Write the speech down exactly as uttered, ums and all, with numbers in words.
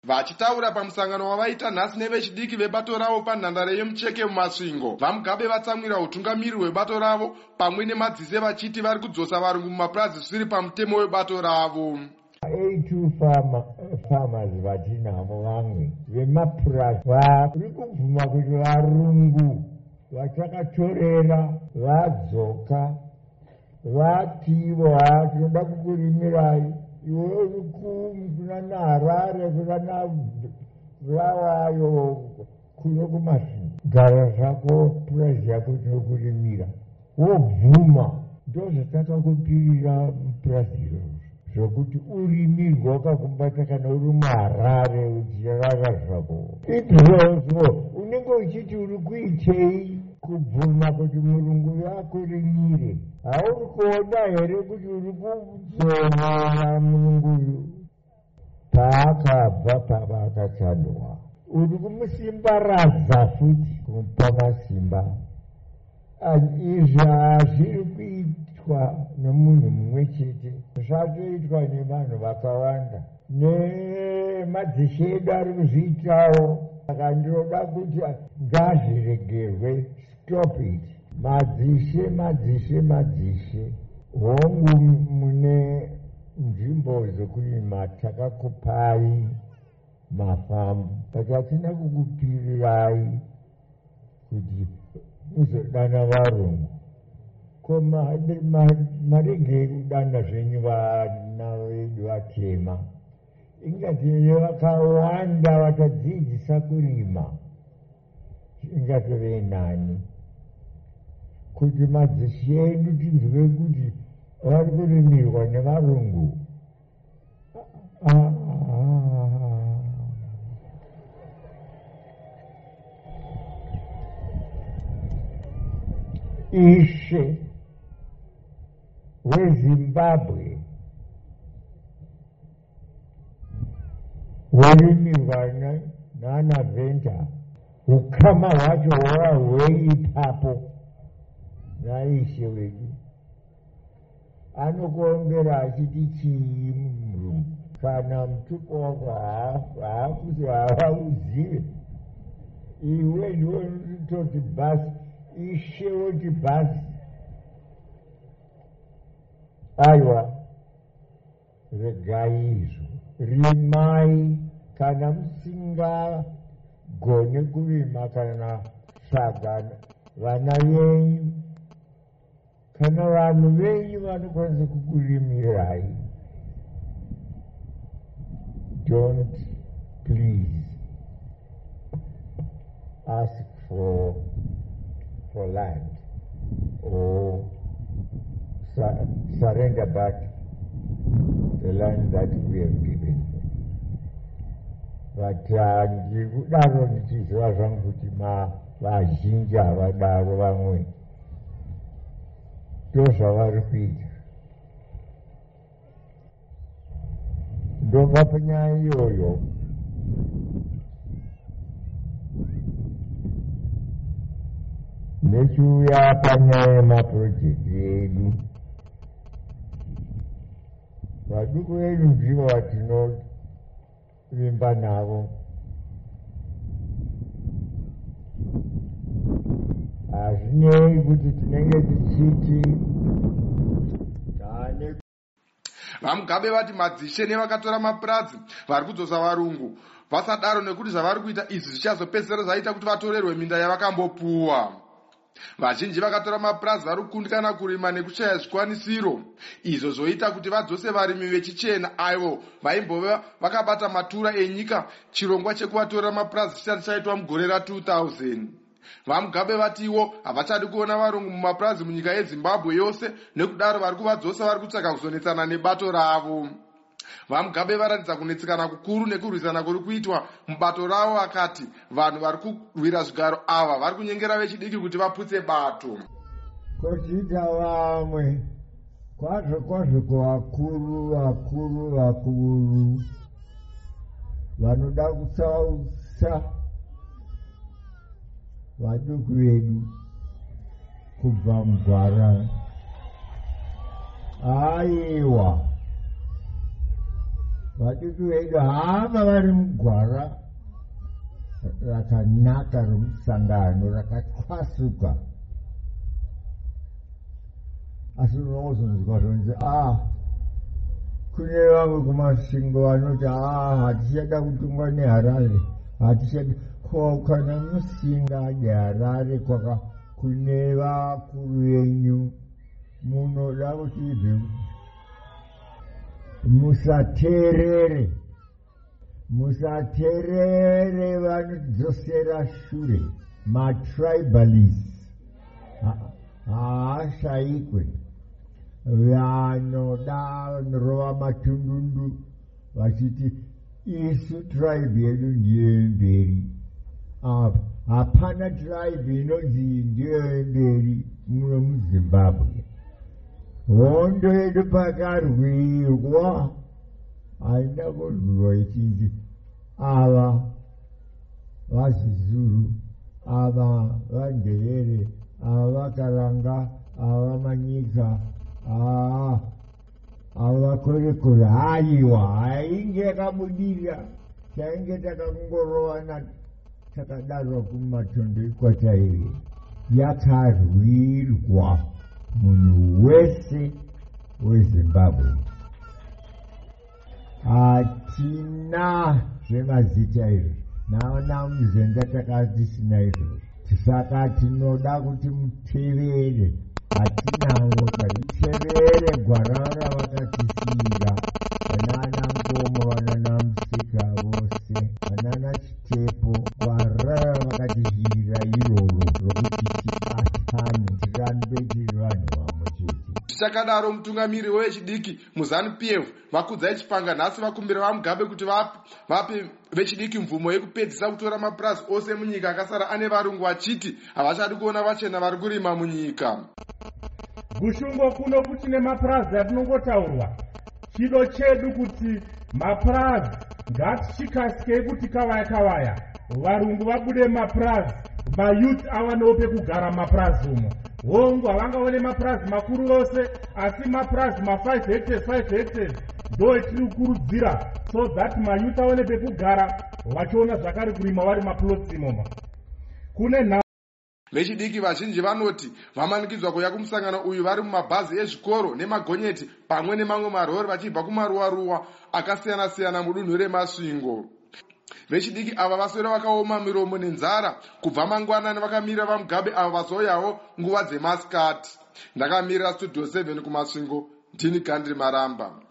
Vachitaura pamusangano wavaita nhasi nevechidiki vebato ravo panhandare yemucheke mumasvingo, vaMugabe vatsamwira utungamiri hwebato ravo pamwe nemadzise vachiti vari kudzosa varungu mumapurazi zvisiri pamutemo webato ravo. eighty farmers vatinavo vamwe vemapurazi vari kubvuma kuti varungu vachakatorera vadzoka vativo tinoda kukurimirai iwe uri kuna naHarare kuna Bulawayo kuno kumasvingo gara zvako purazi yako tinokurimira wobvuma ndozvatakakupirira purazi iroro zvokuti urimirwa wakakubata kana uri muHarare uchirara zvako izvozvo unenge uchiti uri kuitei kubvuma kuti murungu akurimire. Hauri kuona here kuti uri kudzorora murunguyu paakabva pavakachandwa uri kumusimbaradza futi kumupa masimba. Izvi hazviri kuitwa nemunhu mumwe chete, zvatoitwa nevanhu vakawanda nemadzishe edu ari kuzviitawo. Saka ndinoda kuti ngazviregerwe. Stop it. Madzishe madzishe madzishe hongu mune nzvimbo dzokurima takakupai mafamu but hatina kukupirirai kuti muzodana varungu. Ko marege kudana zvenyu vana vedu vatema ingati vakawanda vatadzidzisa kurima ingatove nani kuti madzishe edu tinzwe kuti vari kurimirwa nevarungu. Ishe weZimbabwe worimirwa naNavenda, ukama hwacho hwava hweipapo naishe wedu anokuombera achiti chii murungu kana mutupo wako haakuti havauzive iwe ndiwe toti basi ishe woti basi. Aiwa regai izvo, rimai kana musingagone kurima kana saga vana venyu kana vanhu venyu vanokwanisa kukurimirai. Don't please ask for for land or su- surrender back the land that we have given. But ndikudaro ndichiziva zvangu kuti vazhinji havadaro vamwe ndozvavari kuita. Ndobva panyaya iyoyo nechiuya panyaya yemapurojekti edu. Vaduku vedu ndivo vatinovimba navo. Hazvinei kuti tinenge tichiti tane. VaMugabe vati madzishe nevakatora mapurazi vari kudzosa varungu vasadaro nekuti zvavari kuita izvi zvichazopedzisira zvaita kuti vatorerwe minda yavakambopuwa. Vazhinji vakatora mapurazi vari kukundikana kurima nekushaya zvikwanisiro, izvo zvoita kuti vadzose varimi vechichena avo vaimbove vakabata matura enyika chirongwa chekuvatorera mapurazi chisati chaitwa mugore ra-two thousand. VaMugabe vatiwo havachadi kuona varungu mumapurazi munyika yeZimbabwe yose, nekudaro vari kuvadzosa vari kutsvaka kuzonetsana nebato ravo. VaMugabe varatidza kunetsekana kukuru nekurwisana kuri kuitwa mubato ravo, vakati vanhu vari kurwira zvigaro ava vari kunyengera vechidiki kuti vaputse bato. Kochiita vamwe kwazvo kwazvo kuvakuru vakuru vakuru vanoda kutsausa vaduku vedu kubva mugwara. Aiwa vaduku vedu hava vari mugwara rakanaka romusangano rakatwasuka. Asi unozonzwa zvonzi ah kune vamwe kumasvingo vanoti ah hatichada kutungwa neHarare, hatichada ko kana musingadi Harare kwaka kune vakuru venyu munoda kuti ibve musateerere musateerere vanodzosera shure matribalists haashayikwe vanoda vanorova matundundu vachiti isu tribe yedu ndiyo mberi. Hapana tribe inonzi ndiyo mberi muno muZimbabwe. Hondo yedu pakarwirwa haina kurwiwa ichinzi ava vaZizuru, ava vaNdebele, ava vaKaranga, ava Manyika, aa ava Korekore. Haiwa hainge yakabudirira, tainge takangorovana takadaro kumatondo ikwatairi. Yakarwirwa munhu wese weZimbabwe. Hatina zvemazita izvo, naona muZenda takatisina izvo. Saka tinoda kuti mutevere, hatinawo titevere gwara ravakatisiyira vanana Mbomo, vanana Musika vose, vanana Chitepo, gwara ravakatisiyira iroro rokuti tibatane tirambe tiri vanhu vamwe chete. Tichakadaro mutungamiri wechidiki muZanu-P F vakudzai Chipanga nhasi vakumbira vaMugabe kuti vape vape vechidiki mvumo yekupedzisa kutora mapurazi ose munyika akasara ane varungu vachiti havachadi kuona vachena vari kurima munyika. Kushungo kuno kuchine mapurazi atinongotaurwa. Chido chedu kuti mapurazi ngatichikasike kuti kawaya kawaya varungu vabude mapurazi, mayouth avanewo pekugara mapurazi umo. Hongu havangaone mapurazi makuru rose, asi mapurazi ma-five hectares five hectares ndo etiri kukurudzira so that mayouth aone pekugara vachiona zvakare kurima vari maplots imomo. Kune nha vechidiki vazhinji vanoti vamanikidzwa kuuya kumusangano uyu vari mumabhazi ezvikoro nemagonyeti pamwe nemamwe marori vachibva kumaruwa-ruwa akasiyana-siyana mudunhu reMasvingo. Vechidiki ava vaswera vakaoma miromo nenzara kubva mangwanani vakamirira vaMugabe ava vazouyawo nguva dzemasikati. Ndakamirira studio seven kuMasvingo, ndini Gandhi Maramba.